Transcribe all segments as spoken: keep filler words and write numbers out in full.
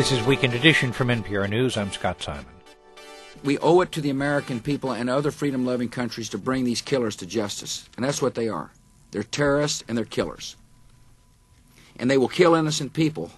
This is Weekend Edition from N P R News. I'm Scott Simon. We owe it to the American people and other freedom-loving countries to bring these killers to justice. And that's what they are. They're terrorists and they're killers. And they will kill innocent people,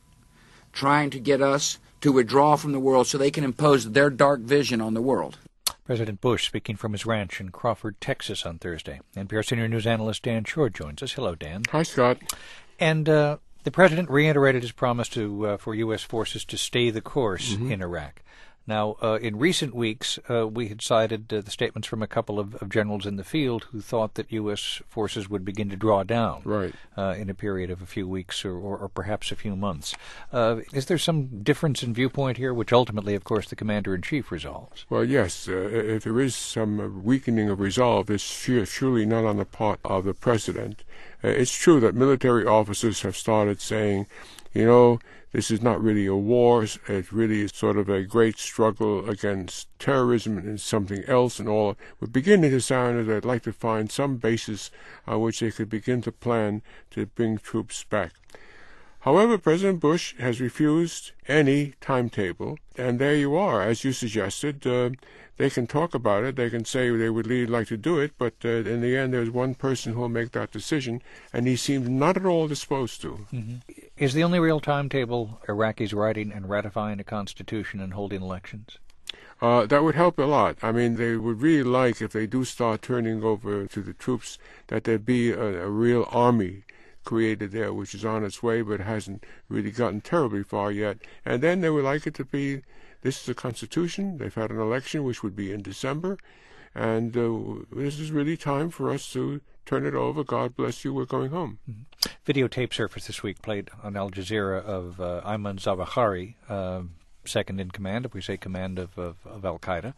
trying to get us to withdraw from the world so they can impose their dark vision on the world. President Bush speaking from his ranch in Crawford, Texas on Thursday. N P R senior news analyst Dan Shore joins us. Hello, Dan. Hi, Scott. And uh, the president reiterated his promise to uh, for U S forces to stay the course Mm-hmm. in Iraq. Now, uh, in recent weeks, uh, we had cited uh, the statements from a couple of, of generals in the field who thought that U S forces would begin to draw down right. uh, in a period of a few weeks or, or, or perhaps a few months. Uh, is there some difference in viewpoint here, which ultimately, of course, the commander-in-chief resolves? Well, yes. Uh, if there is some weakening of resolve, it's surely not on the part of the president. Uh, it's true that military officers have started saying, you know, this is not really a war. It really is sort of a great struggle against terrorism and something else and all. We're beginning to sound as they'd like to find some basis on which they could begin to plan to bring troops back. However, President Bush has refused any timetable, and there you are. As you suggested, uh, they can talk about it. They can say they would really like to do it, but uh, in the end, there's one person who will make that decision, and he seems not at all disposed to. Mm-hmm. Is the only real timetable Iraqis writing and ratifying a constitution and holding elections? Uh, that would help a lot. I mean, they would really like, if they do start turning over to the troops, that there be a, a real army created there, which is on its way, but hasn't really gotten terribly far yet. And then they would like it to be, this is the Constitution. They've had an election, which would be in December. And uh, this is really time for us to turn it over. God bless you. We're going home. Mm-hmm. Videotape surfaced this week, played on Al Jazeera, of uh, Ayman Zawahiri, uh, second in command, if we say command of, of, of Al-Qaeda,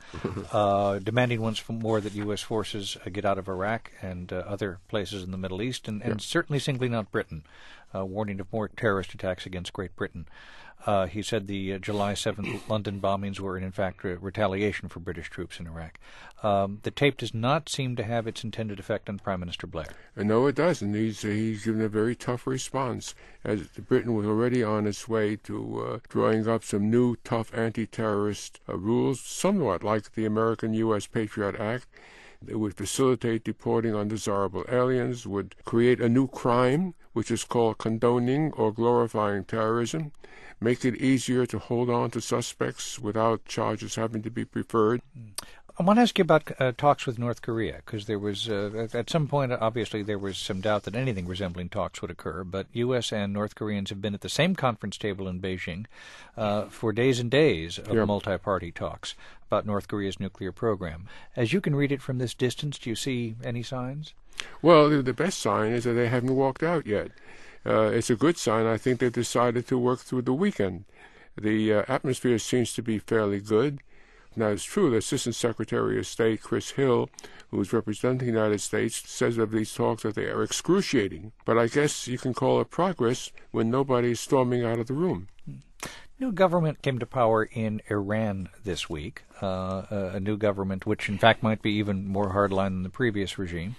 uh, demanding once more that U S forces uh, get out of Iraq and uh, other places in the Middle East, and, and yeah. certainly singling out Britain, uh, warning of more terrorist attacks against Great Britain. Uh, he said the uh, July seventh London bombings were, in fact, re- retaliation for British troops in Iraq. Um, the tape does not seem to have its intended effect on Prime Minister Blair. Uh, no, it doesn't. He's, uh, he's given a very tough response, as Britain was already on its way to uh, drawing up some new, tough anti-terrorist uh, rules, somewhat like the American U S Patriot Act. It would facilitate deporting undesirable aliens, would create a new crime, which is called condoning or glorifying terrorism, make it easier to hold on to suspects without charges having to be preferred. I want to ask you about uh, talks with North Korea, because there was, uh, at some point, obviously, there was some doubt that anything resembling talks would occur, but U S and North Koreans have been at the same conference table in Beijing uh, for days and days of yep. multi-party talks about North Korea's nuclear program. As you can read it from this distance, do you see any signs? Well, the best sign is that they haven't walked out yet. Uh, it's a good sign. I think they've decided to work through the weekend. The uh, atmosphere seems to be fairly good. Now, it's true, the Assistant Secretary of State, Chris Hill, who is representing the United States, says of these talks that they are excruciating. But I guess you can call it progress when nobody is storming out of the room. New government came to power in Iran this week, uh, a new government which, in fact, might be even more hardline than the previous regime.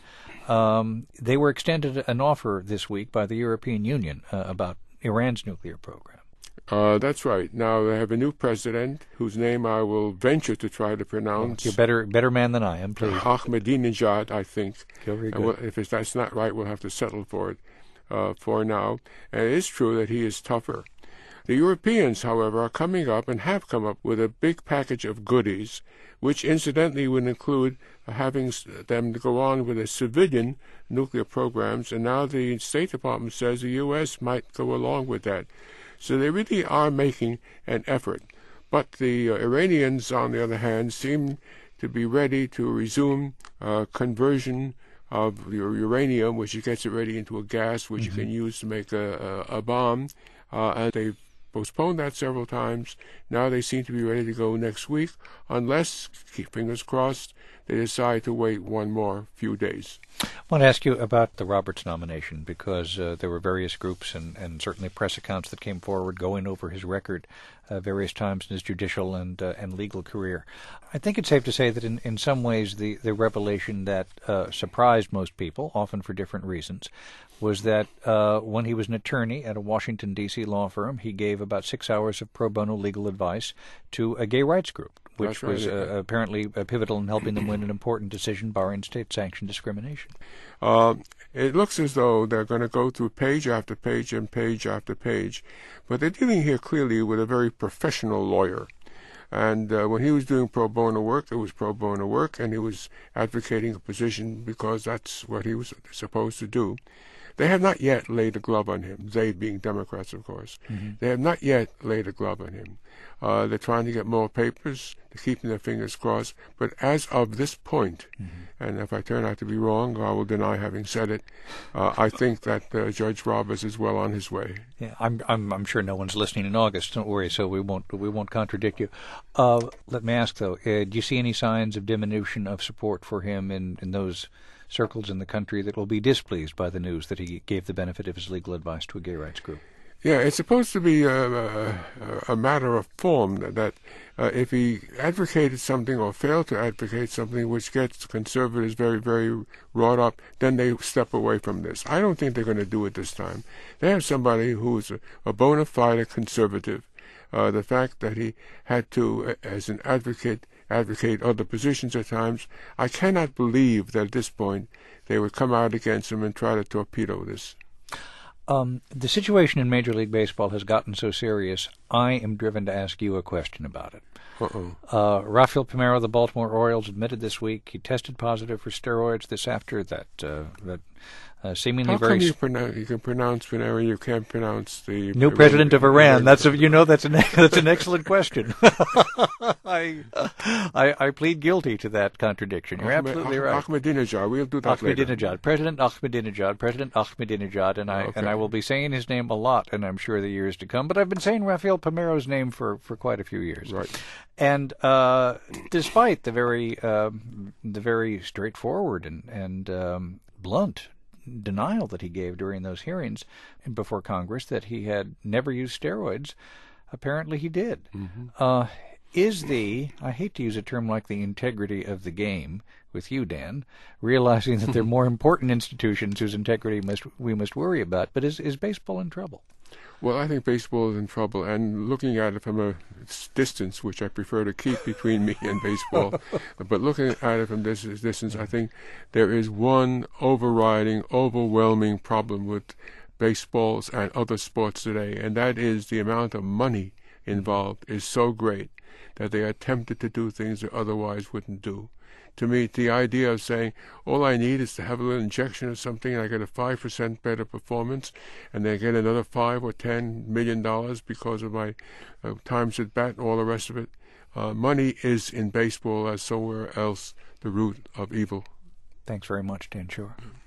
Um, they were extended an offer this week by the European Union uh, about Iran's nuclear program. Uh, that's right. Now they have a new president whose name I will venture to try to pronounce. You're better, better man than I am, please. Ahmadinejad, I think. Very good. And we'll, if it's, that's not right, we'll have to settle for it uh, for now. And it is true that he is tougher. The Europeans, however, are coming up and have come up with a big package of goodies, which incidentally would include having them go on with a civilian nuclear programs. And now the State Department says the U S might go along with that. So they really are making an effort. But the uh, Iranians, on the other hand, seem to be ready to resume uh, conversion of your uranium, which gets it ready into a gas which mm-hmm. you can use to make a, a, a bomb. Uh, and they've postponed that several times. Now they seem to be ready to go next week, unless, keep fingers crossed, they decide to wait one more few days. I want to ask you about the Roberts nomination, because uh, there were various groups and, and certainly press accounts that came forward going over his record uh, various times in his judicial and uh, and legal career. I think it's safe to say that in, in some ways the, the revelation that uh, surprised most people, often for different reasons, was that uh, when he was an attorney at a Washington, D C law firm, he gave about six hours of pro bono legal advice to a gay rights group, which right, was yeah. uh, apparently uh, pivotal in helping them win an important decision barring state-sanctioned discrimination. Uh, it looks as though they're going to go through page after page and page after page, but they're dealing here clearly with a very professional lawyer. And uh, when he was doing pro bono work, it was pro bono work, and he was advocating a position because that's what he was supposed to do. They have not yet laid a glove on him, they being Democrats, of course. Mm-hmm. They have not yet laid a glove on him. Uh, they're trying to get more papers, they're keeping their fingers crossed. But as of this point, mm-hmm. and if I turn out to be wrong, I will deny having said it, uh, I think that uh, Judge Roberts is well on his way. Yeah, I'm, I'm, I'm sure no one's listening in August. Don't worry, so we won't, we won't contradict you. Uh, let me ask though, uh, do you see any signs of diminution of support for him in, in those circles in the country that will be displeased by the news that he gave the benefit of his legal advice to a gay rights group? Yeah, it's supposed to be a, a, a matter of form that, that uh, if he advocated something or failed to advocate something which gets conservatives very, very wrought up, then they step away from this. I don't think they're going to do it this time. They have somebody who's a, a bona fide conservative. Uh, the fact that he had to, as an advocate, advocate other positions at times, I cannot believe that at this point they would come out against him and try to torpedo this. Um, the situation in Major League Baseball has gotten so serious, I am driven to ask you a question about it. Uh-oh. Uh, Rafael Palmeiro of the Baltimore Orioles admitted this week he tested positive for steroids this after that uh, that uh, seemingly How very... come you, pronounce, you can pronounce Palmeiro, you can't pronounce the... New president of Iran. That's a, you know, that's an, that's an excellent question. I, I I plead guilty to that contradiction. You're Ahmed, absolutely ah, right. Ahmadinejad, we'll do that later. Ahmadinejad, President Ahmadinejad, President Ahmadinejad, and I okay. and I will be saying his name a lot, and I'm sure the years to come. But I've been saying Rafael Palmeiro's name for, for quite a few years. Right. And uh, despite the very uh, the very straightforward and and um, blunt denial that he gave during those hearings before Congress that he had never used steroids, apparently he did. Mm-hmm. Uh, is the, I hate to use a term like the integrity of the game with you, Dan, realizing that there are more important institutions whose integrity must we must worry about, but is, is baseball in trouble? Well, I think baseball is in trouble, and looking at it from a distance, which I prefer to keep between me and baseball, but looking at it from this distance, I think there is one overriding, overwhelming problem with baseballs and other sports today, and that is the amount of money involved is so great that they are tempted to do things they otherwise wouldn't do. To me, the idea of saying, all I need is to have a little injection of something and I get a five percent better performance, and then get another five or ten million dollars because of my uh, times at bat and all the rest of it. Uh, money is in baseball as somewhere else the root of evil. Thanks very much, Dan Shore.